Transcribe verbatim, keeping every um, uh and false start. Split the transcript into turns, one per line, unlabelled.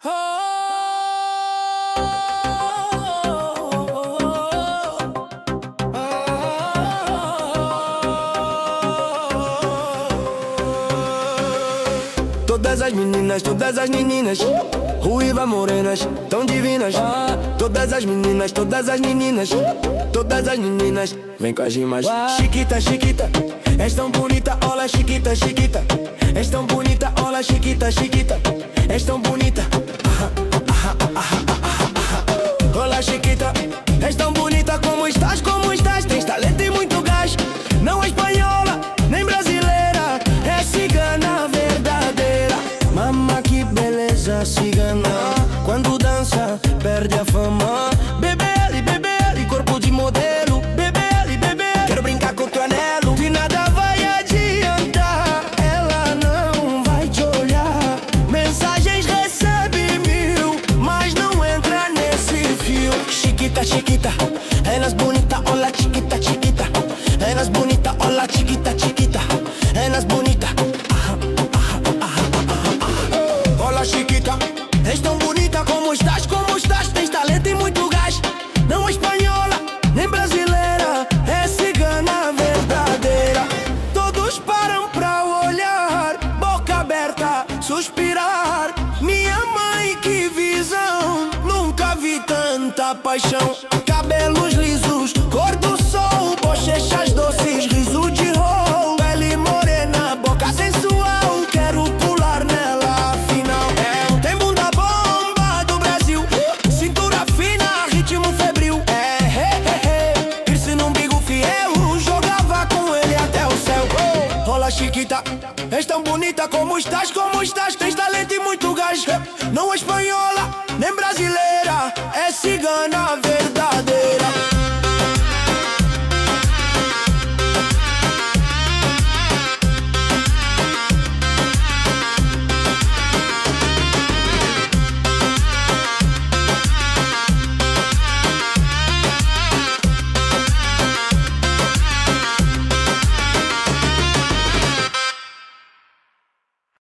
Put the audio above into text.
Todas as meninas, todas as meninas, ruivas morenas, tão divinas. Todas as meninas, todas as meninas, todas as meninas, vem com as rimas. Chiquita, chiquita, és tão bonita, olha chiquita, chiquita. És tão bonita, olha chiquita, chiquita. És tão bonita. Olá chiquita, és tão bonita, como estás, como estás? Tens talento e muito gás. Não é espanhola, nem brasileira, é cigana verdadeira. Mama, que beleza cigana, quando dança, perde a fama. Bebele, bebele, corpo de modelo. Bebele, bebele, quero brincar com teu anelo. De nada vai adiantar, ela não vai te olhar. Mensagens recebe mil, mas não entra nesse fio. Chiquita, chiquita, elas bonita, olha chiquita, chiquita. Elas bonita, olha chiquita, chiquita. Elas bonita. Olha chiquita, és tão bonita, como estás, como estás? Tens talento e muito gás. Não é espanhola, nem brasileira, é cigana verdadeira. Todos param pra olhar, boca aberta, suspirar. Minha mãe, que visão, nunca vi tanta paixão. Cabelos lisos, cor do sol, bochechas doces, riso de rol. Pele morena, boca sensual, quero pular nela afinal. É, tem bunda bomba do Brasil, cintura fina, ritmo febril. É, é, é, é, piercing no umbigo fiel, jogava com ele até o céu. Oh, olá chiquita, és tão bonita, como estás, como estás? Tens talento e muito gás. Não é espanhola, nem brasileira, é cigana